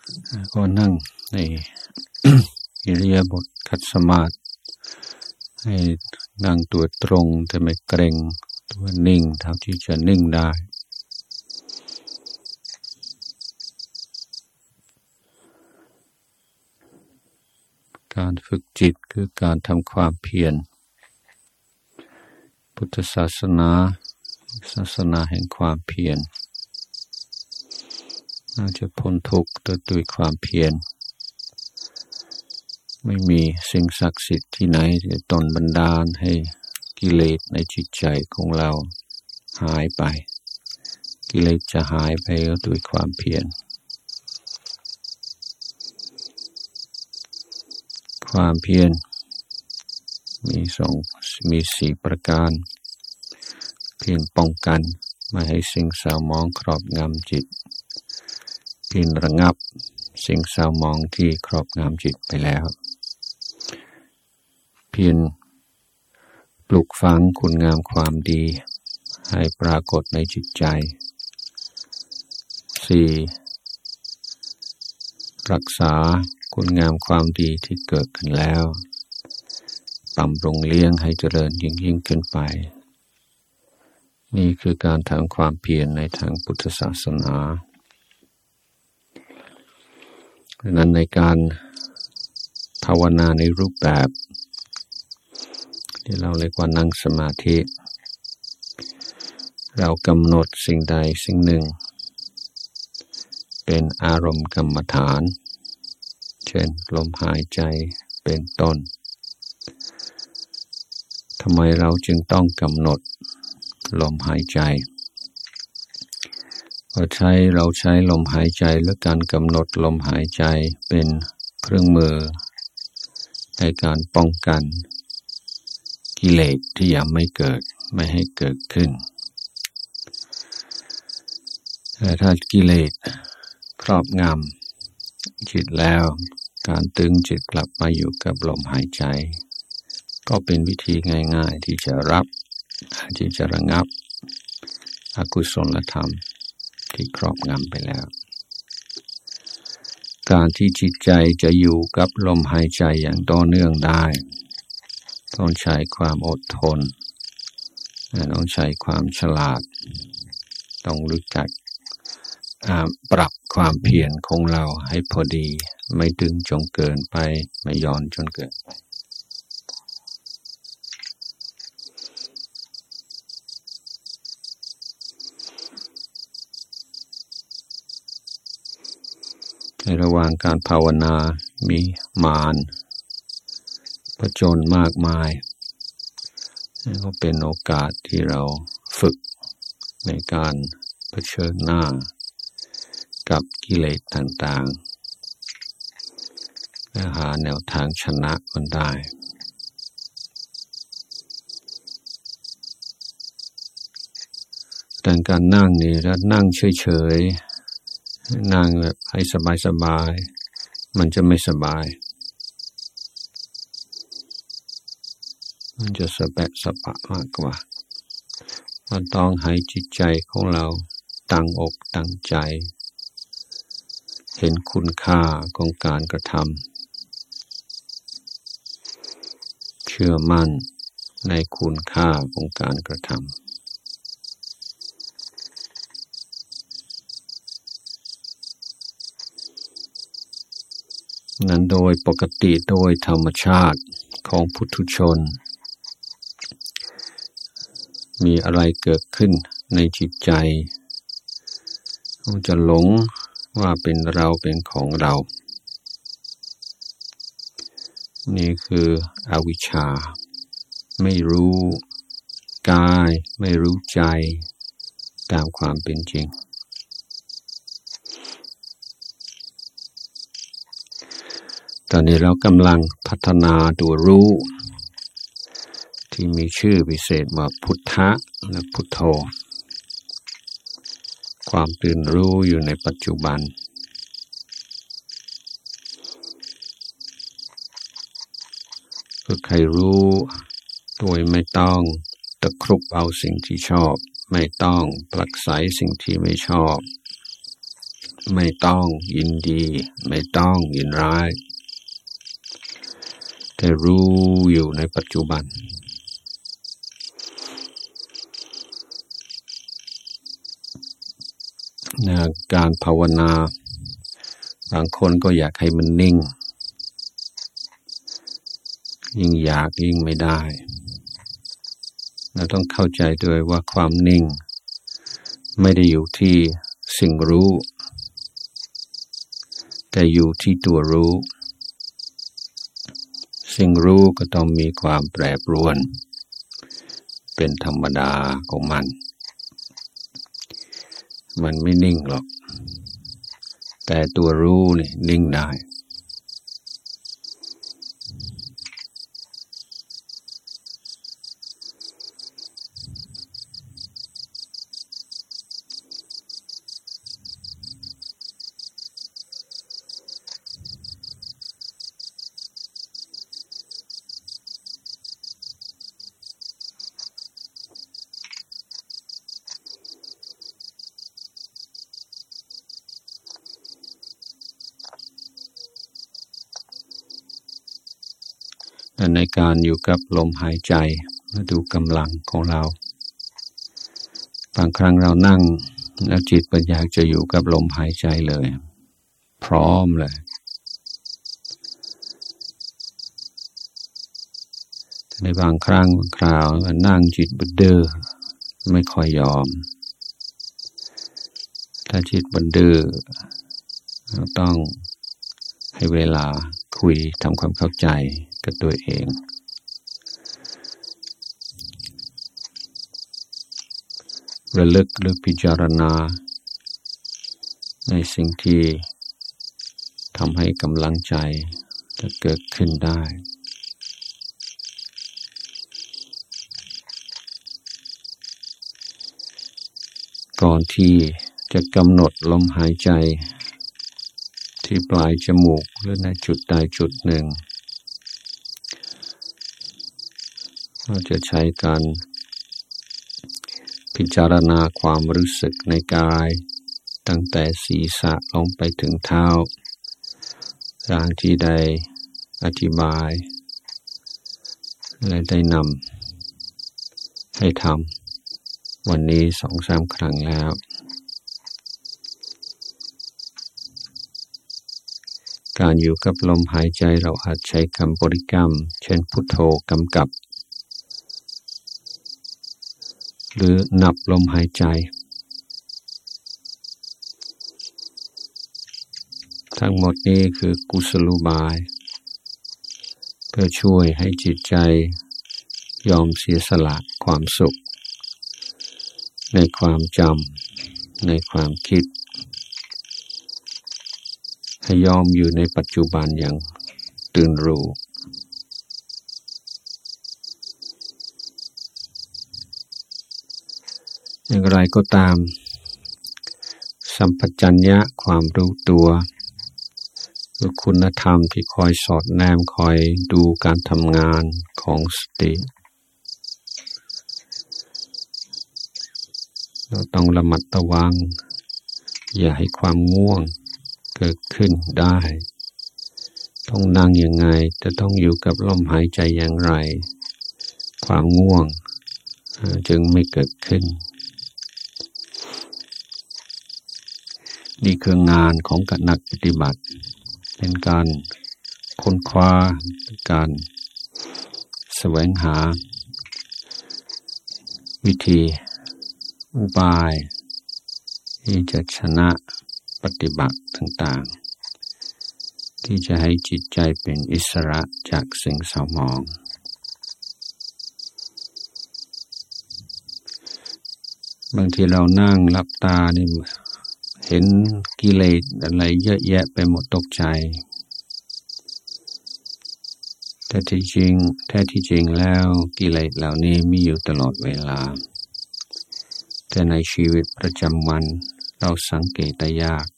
ก็นั่งใน อิริยาบถขัดสมาธิให้นั่งตัวตรงแต่ไม่เกร็งตัวนิ่งเท่าที่จะนิ่งได้การฝึกจิตคือการทำความเพียรพุทธศาสนาแห่งความเพียรน่าจะพ้นทุกข์ด้วยความเพียรไม่มีสิ่งศักดิ์สิทธิ์ที่ไหนจะดลบันดาลให้กิเลสในจิตใจของเราหายไปกิเลสจะหายไปด้วยความเพียรความเพียรมีสี่ประการเพียรป้องกันไม่ให้สิ่งเศร้าหมองครอบงำจิตเพียรระงับสิ่งเศร้าหมองที่ครอบงำจิตไปแล้วเพียรปลุกฝังคุณงามความดีให้ปรากฏในจิตใจ4รักษาคุณงามความดีที่เกิดขึ้นแล้วบำรุงเลี้ยงให้เจริญยิ่งขึ้นไปนี่คือการทำความเพียรในทางพุทธศาสนาดังนั้นในการภาวนาในรูปแบบที่เราเรียกว่านั่งสมาธิเรากำหนดสิ่งใดสิ่งหนึ่งเป็นอารมณ์กรรมฐานเช่นลมหายใจเป็นต้นทำไมเราจึงต้องกำหนดลมหายใจเราใช้ลมหายใจและการกำหนดลมหายใจเป็นเครื่องมือในการป้องกันกิเลสที่ยังไม่เกิดไม่ให้เกิดขึ้นแต่ถ้ากิเลสครอบงำจิตแล้วการตึงจิตกลับมาอยู่กับลมหายใจก็เป็นวิธีง่ายๆที่จะระงับอกุศลธรรมที่ครอบงำไปแล้วการที่จิตใจจะอยู่กับลมหายใจอย่างต่อเนื่องได้ต้องใช้ความอดทนต้องใช้ความฉลาดต้องรู้จักปรับความเพียรของเราให้พอดีไม่ดึงจนเกินไปไม่หย่อนจนเกินไปในระหว่างการภาวนามีมารผจญมากมายนี่ก็เป็นโอกาสที่เราฝึกในการเผชิญหน้ากับกิเลสต่างๆและหาแนวทางชนะมันได้แต่การนั่งนี่ถ้านั่งเฉยๆนั่งแบบให้สบายๆมันจะไม่สบายมันจะสะปะมากกว่ามันต้องให้จิตใจของเราตั้งอกตั้งใจเห็นคุณค่าของการกระทำเชื่อมั่นในคุณค่าของการกระทำนั้นโดยปกติโดยธรรมชาติของปุถุชนมีอะไรเกิดขึ้นในจิตใจมันจะหลงว่าเป็นเราเป็นของเรานี่คืออวิชชาไม่รู้กายไม่รู้ใจตามความเป็นจริงตอนนี้เรากำลังพัฒนาตัวรู้ที่มีชื่อพิเศษว่าพุทธะและพุทโธความตื่นรู้อยู่ในปัจจุบันฝึกให้รู้โดยไม่ต้องตะครุบเอาสิ่งที่ชอบไม่ต้องผลักไสสิ่งที่ไม่ชอบไม่ต้องยินดีไม่ต้องยินร้ายแต่รู้อยู่ในปัจจุบันการภาวนาบางคนก็อยากให้มันนิ่งยิ่งอยากยิ่งไม่ได้เราต้องเข้าใจด้วยว่าความนิ่งไม่ได้อยู่ที่สิ่งรู้แต่อยู่ที่ตัวรู้สิ่งรู้ก็ต้องมีความแปรปรวนเป็นธรรมดาของมันไม่นิ่งหรอกแต่ตัวรู้นี่นิ่งได้ในการอยู่กับลมหายใจมาดูกำลังของเราบางครั้งเรานั่งแล้วจิตมันอยากจะอยู่กับลมหายใจเลยพร้อมเลยแต่ในบางครั้งบางคราวมันนั่งจิตบันเดอไม่ค่อยยอมถ้าจิตบันเดอเราต้องให้เวลาคุยทำความเข้าใจกับตัวเองระลึกหรือพิจารณาในสิ่งที่ทำให้กำลังใจจะเกิดขึ้นได้ก่อนที่จะกำหนดลมหายใจที่ปลายจมูกหรือในจุดใดจุดหนึ่งเราจะใช้การพิจารณาความรู้สึกในกายตั้งแต่ศีรษะลงไปถึงเท้าอย่างที่ได้อธิบายและได้นำให้ทำวันนี้ 2-3 ครั้งแล้วการอยู่กับลมหายใจเราอาจใช้คำบริกรรมเช่นพุทโธกำกับหรือนับลมหายใจทั้งหมดนี้คือกุศโลบายเพื่อช่วยให้จิตใจยอมเสียสละความสุขในความจำในความคิดให้ยอมอยู่ในปัจจุบันอย่างตื่นรู้อย่างไรก็ตามสัมปชัญญะความรู้ตัวหรือคุณธรรมที่คอยสอดแนมคอยดูการทำงานของสติเราต้องระมัดระวังอย่าให้ความง่วงเกิดขึ้นได้ต้องนั่งยังไงจะต้องอยู่กับลมหายใจอย่างไรความง่วงจึงไม่เกิดขึ้นนี่คืองานของนักปฏิบัติเป็นการค้นคว้าการแสวงหาวิธีอุบายที่จะชนะปฏิบัติต่างๆที่จะให้จิตใจเป็นอิสระจากสิ่งเศร้าหมองบางทีเรานั่งหลับตานี่เห็นกิเลสอะไรเยอะแยะไปหมดตกใจแต่แท้ที่จริงแล้วกิเลสเหล่านี้มีอยู่ตลอดเวลาแต่ในชีวิตประจำวันเราสังเกตได้ยาก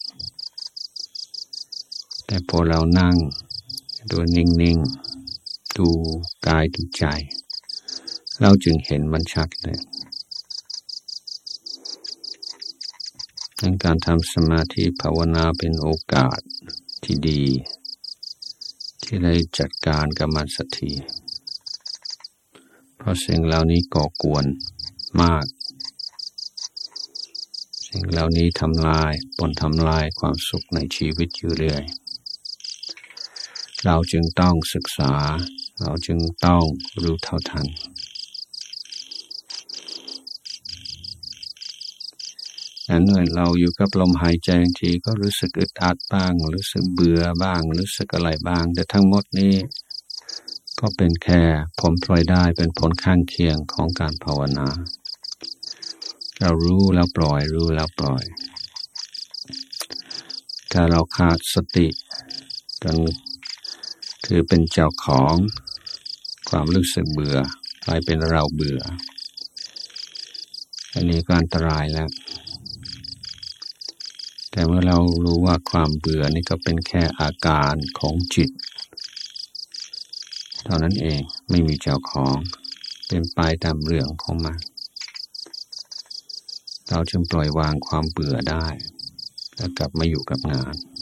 แต่พอเรานั่งดูนิ่งๆดูกายดูใจเราจึงเห็นมันชัดเลยการทำสมาธิภาวนาเป็นโอกาสที่ดีที่ได้จัดการกับมันสักทีเพราะสิ่งเหล่านี้ก่อกวนมากสิ่งเหล่านี้ทำลายความสุขในชีวิตอยู่เรื่อยเราจึงต้องศึกษาเราจึงต้องรู้เท่าทันเมื่อเราอยู่กับลมหายใจบางทีก็รู้สึกอึดอัดบ้างรู้สึกเบื่อบ้างรู้สึกอะไรบ้างแต่ทั้งหมดนี้ก็เป็นแค่ผลพลอยได้เป็นผลข้างเคียงของการภาวนาเรารู้แล้วปล่อยรู้แล้วปล่อยถ้าเราขาดสติจนถือเป็นเจ้าของความรู้สึกเบื่อกลายเป็นเราเบื่ออันนี้ก็อันตรายแล้วแต่เมื่อเรารู้ว่าความเบื่อนี่ก็เป็นแค่อาการของจิตเท่านั้นเองไม่มีเจ้าของเป็นไปตามเรื่องของมันเราจึงปล่อยวางความเบื่อได้แล้วกลับมาอยู่กับงาน